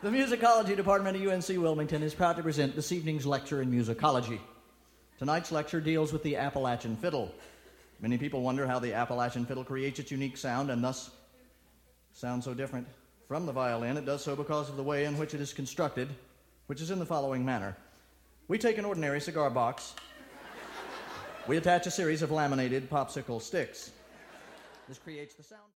The Musicology Department of UNC Wilmington is proud to present this evening's lecture in musicology. Tonight's lecture deals with the Appalachian fiddle. Many people wonder how the Appalachian fiddle creates its unique sound and thus sounds so different from the violin. It does so because of the way in which it is constructed, which is in the following manner. We take an ordinary cigar box. We attach a series of laminated popsicle sticks. This creates the sound.